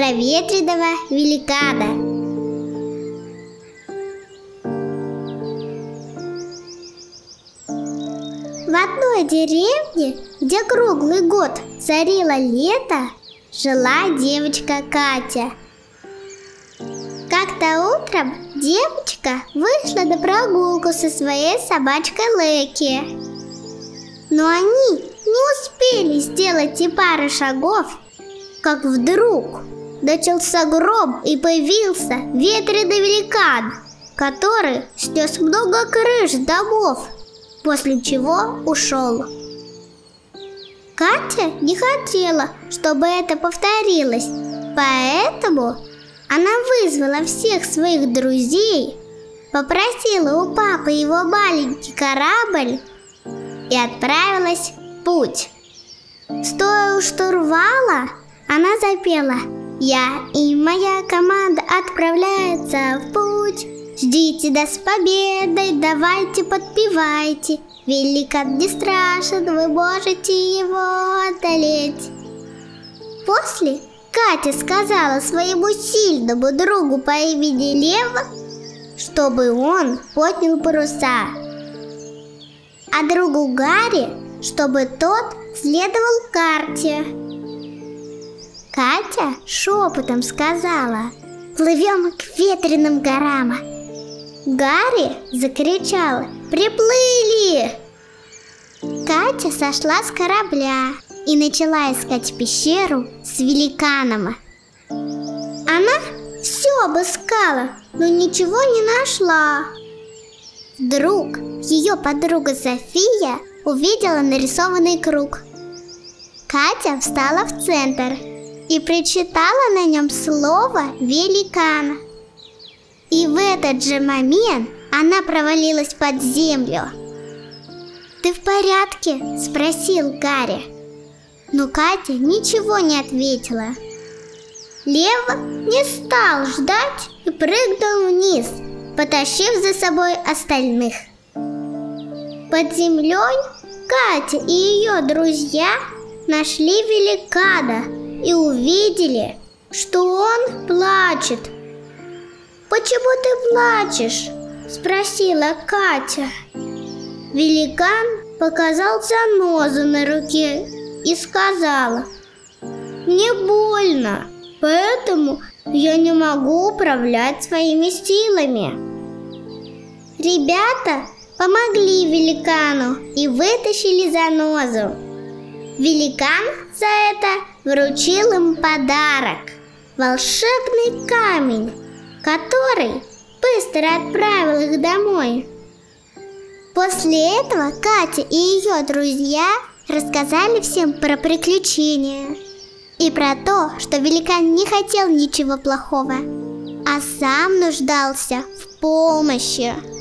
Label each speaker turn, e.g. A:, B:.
A: про ветреного великана. В одной деревне, где круглый год царило лето, жила девочка Катя. Как-то утром девочка вышла на прогулку со своей собачкой Лэки. Но они не успели сделать и пары шагов, как вдруг начался гром и появился ветреный великан, который снес много крыш домов, после чего ушел. Катя не хотела, чтобы это повторилось, поэтому она вызвала всех своих друзей, попросила у папы его маленький корабль и отправилась в путь. Стоя у штурвала, она запела: «Я и моя команда отправляются в путь. Ждите нас с победой, давайте подпевайте. Великан не страшен, вы можете его одолеть». После Катя сказала своему сильному другу по имени Лев, чтобы он поднял паруса, а другу Гарри, чтобы тот следовал карте. Катя шепотом сказала: «Плывем к ветреным горам». Гарри закричал: «Приплыли!». Катя сошла с корабля и начала искать пещеру с великаном. Она все обыскала, но ничего не нашла. Вдруг ее подруга София увидела нарисованный круг. Катя встала в центр и прочитала на нем слово «великан». И в этот же момент она провалилась под землю. «Ты в порядке?» – спросил Гарри. Но Катя ничего не ответила. Лев не стал ждать и прыгнул вниз, потащив за собой остальных. Под землей Катя и ее друзья нашли великана и увидели, что он плачет. «Почему ты плачешь?» – спросила Катя. Великан показал занозу на руке и сказала: «Мне больно, поэтому я не могу управлять своими силами». Ребята помогли великану и вытащили занозу. Великан за это вручил им подарок – волшебный камень, который быстро отправил их домой. После этого Катя и ее друзья рассказали всем про приключения и про то, что великан не хотел ничего плохого, а сам нуждался в помощи.